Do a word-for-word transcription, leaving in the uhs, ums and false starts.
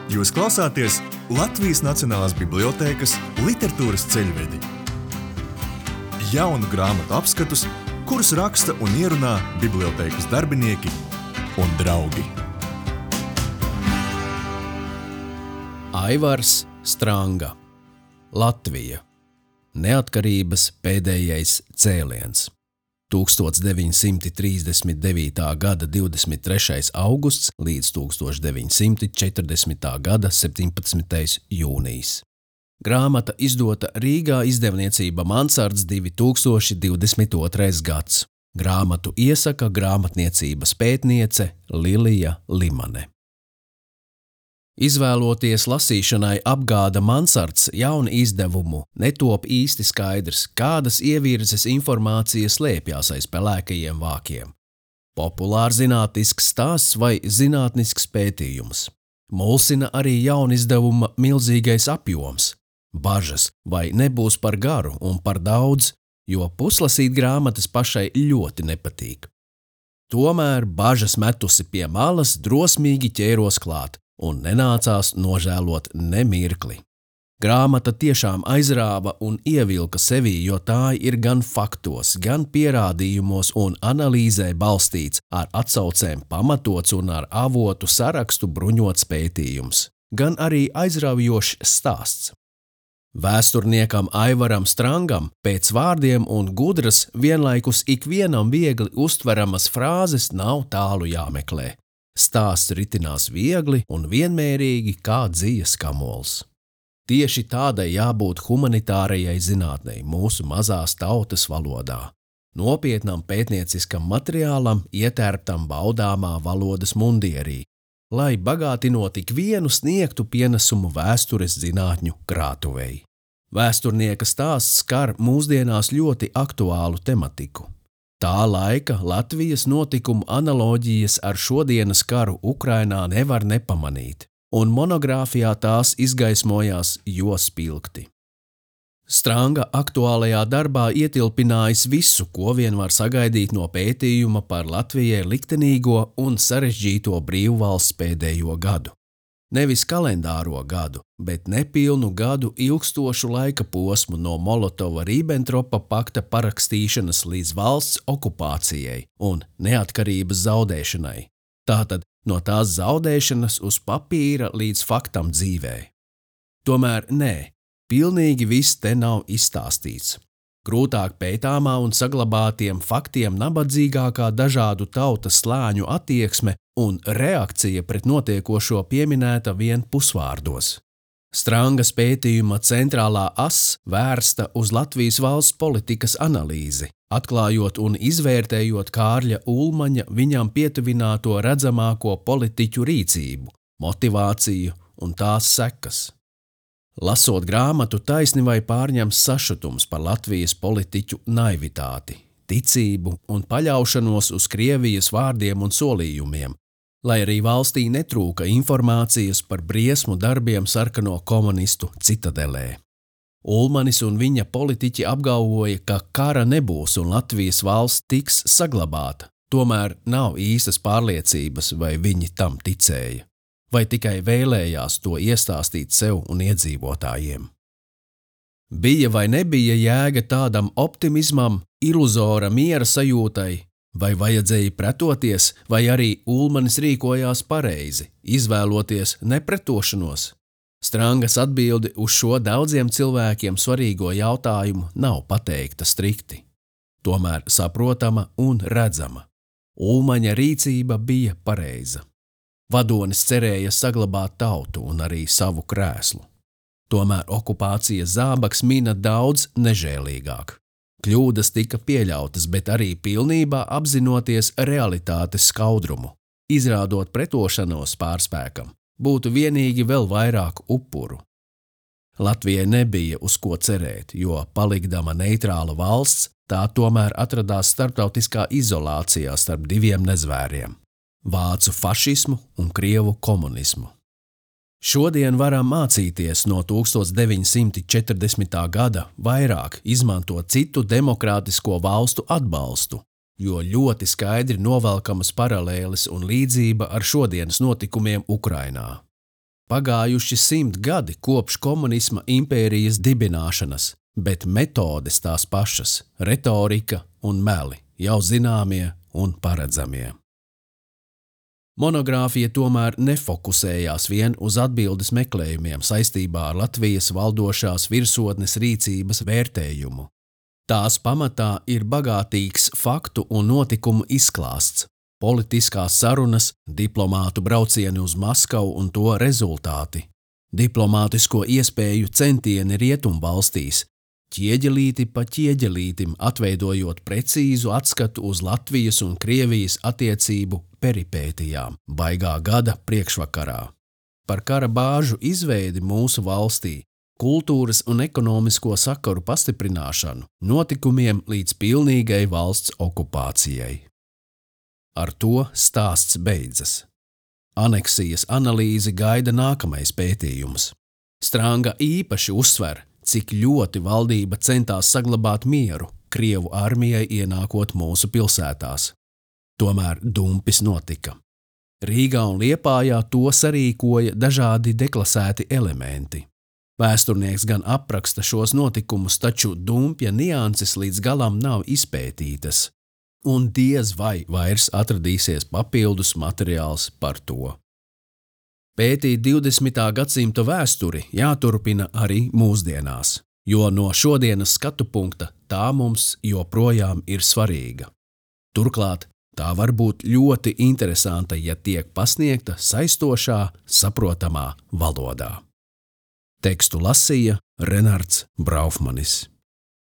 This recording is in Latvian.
Jūs klausāties Latvijas Nacionālās bibliotēkas literatūras ceļvedi. Jaunu grāmatu apskatus, kurus raksta un ierunā bibliotēkas darbinieki un draugi. Aivars Stranga, Latvija. Neatkarības pēdējais cēliens. tūkstoš deviņi simti trīsdesmit devītā gada divdesmit trešais augusts līdz tūkstoš deviņi simti četrdesmitā gada septiņpadsmitais jūnijs. Grāmata izdota Rīgā izdevniecība Mansards divi tūkstoši divdesmit otrais gads. Grāmatu iesaka grāmatniecības pētniece Lilija Limane. Izvēloties lasīšanai apgāda Mansards jaunu izdevumu, netop īsti skaidrs, kādas ievirzes informācijas slēpjās aiz pelēkajiem vākiem. Populārzinātnisks stāsts vai zinātnisks pētījums. Mulsina arī jaunizdevuma milzīgais apjoms. Bažas, vai nebūs par garu un par daudz, jo puslasīt grāmatas pašai ļoti nepatīk. Tomēr bažas metusi pie malas drosmīgi ķēros klāt un nenācās nožēlot ne mirkli. Grāmata tiešām aizrāva un ievilka sevī, jo tā ir gan faktos, gan pierādījumos un analīzē balstīts, ar atsaucēm pamatots un ar avotu sarakstu bruņots pētījums, gan arī aizraujošs stāsts. Vēsturniekam Aivaram Strangam pēc vārdiem un gudras, vienlaikus ikvienam viegli uztveramas frāzes nav tālu jāmeklē. Stāsts ritinās viegli un vienmērīgi kā dzijas kamols. Tieši tādai jābūt humanitārajai zinātnei mūsu mazās tautas valodā. Nopietnam pētnieciskam materiālam ietērptam baudāmā valodas mundierī, lai bagātinot ikvienu sniegtu pienesumu vēstures zinātņu krātuvei. Vēsturnieka stāsts skar mūsdienās ļoti aktuālu tematiku. Tā laika Latvijas notikumu analoģijas ar šodienas karu Ukrainā nevar nepamanīt, un monogrāfijā tās izgaismojās jo spilgti. Stranga aktuālajā darbā ietilpinājis visu, ko vien var sagaidīt no pētījuma par Latvijai liktenīgo un sarežģīto brīvvalsts pēdējo gadu. Nevis kalendāro gadu, bet nepilnu gadu ilgstošu laika posmu no Molotova-Rībentropa pakta parakstīšanas līdz valsts okupācijai un neatkarības zaudēšanai. Tātad no tās zaudēšanas uz papīra līdz faktam dzīvē. Tomēr nē, pilnīgi viss te nav izstāstīts. Grūtāk pētāmā un saglabātiem faktiem nabadzīgākā dažādu tautas slāņu attieksme un reakcija pret notiekošo pieminēta vien pusvārdos. Strangas pētījuma centrālā as vērsta uz Latvijas valsts politikas analīzi, atklājot un izvērtējot Kārļa Ulmaņa viņam pietuvināto redzamāko politiķu rīcību, motivāciju un tās sekas. Lasot grāmatu, taisni vai pārņems sašutums par Latvijas politiķu naivitāti, ticību un paļaušanos uz Krievijas vārdiem un solījumiem, lai arī valstī netrūka informācijas par briesmu darbiem sarkano komunistu citadelē. Ulmanis un viņa politiķi apgalvoja, ka kara nebūs un Latvijas valsts tiks saglabāta, tomēr nav īstas pārliecības, vai viņi tam ticēja. Vai tikai vēlējās to iestāstīt sev un iedzīvotājiem. Bija vai nebija jēga tādam optimismam, iluzora miera sajūtai, vai vajadzēja pretoties, vai arī Ulmanis rīkojās pareizi, izvēloties nepretošanos? Strangas atbildi uz šo daudziem cilvēkiem svarīgo jautājumu nav pateikta strikti, tomēr saprotama un redzama. Ulmaņa rīcība bija pareiza. Vadonis cerēja saglabāt tautu un arī savu krēslu. Tomēr okupācijas zābaks mina daudz nežēlīgāk. Kļūdas tika pieļautas, bet arī pilnībā apzinoties realitātes skaudrumu. Izrādot pretošanos pārspēkam, būtu vienīgi vēl vairāk upuru. Latvijai nebija uz ko cerēt, jo palikdama neitrāla valsts, tā tomēr atradās starptautiskā izolācijā starp diviem nezvēriem. Vācu fašismu un Krievu komunismu. Šodien varam mācīties no tūkstoš deviņi simti četrdesmitā gada vairāk izmantot citu demokrātisko valstu atbalstu, jo ļoti skaidri novelkamas paralēles un līdzība ar šodienas notikumiem Ukrainā. Pagājuši simt gadi kopš komunisma impērijas dibināšanas, bet metodes tās pašas, retorika un meli, jau zināmie un paredzamie. Monogrāfija tomēr nefokusējās vien uz atbildes meklējumiem saistībā ar Latvijas valdošās virsotnes rīcības vērtējumu. Tās pamatā ir bagātīgs faktu un notikumu izklāsts, politiskās sarunas, diplomātu braucieni uz Maskavu un to rezultāti, diplomātisko iespēju centieni rietumvalstīs, ķieģelīti pa ķieģelītim atveidojot precīzu atskatu uz Latvijas un Krievijas attiecību peripētijām baigā gada priekšvakarā. Par kara bāžu izveidi mūsu valstī, kultūras un ekonomisko sakaru pastiprināšanu, notikumiem līdz pilnīgai valsts okupācijai. Ar to stāsts beidzas. Aneksijas analīzi gaida nākamais pētījums. Stranga īpaši uzsver, cik ļoti valdība centās saglabāt mieru Krievu armijai ienākot mūsu pilsētās. Tomēr dumpis notika. Rīgā un Liepājā to sarīkoja dažādi deklasēti elementi. Vēsturnieks gan apraksta šos notikumus, taču dumpja nianses līdz galam nav izpētītas, un diez vai vairs atradīsies papildus materiāls par to. Pētīt divdesmitā gadsimta vēsturi jāturpina arī mūsdienās, jo no šodienas skatu punkta tā mums joprojām ir svarīga. Turklāt tā var būt ļoti interesanta, ja tiek pasniegta saistošā, saprotamā valodā. Tekstu lasīja Renards Braufmanis.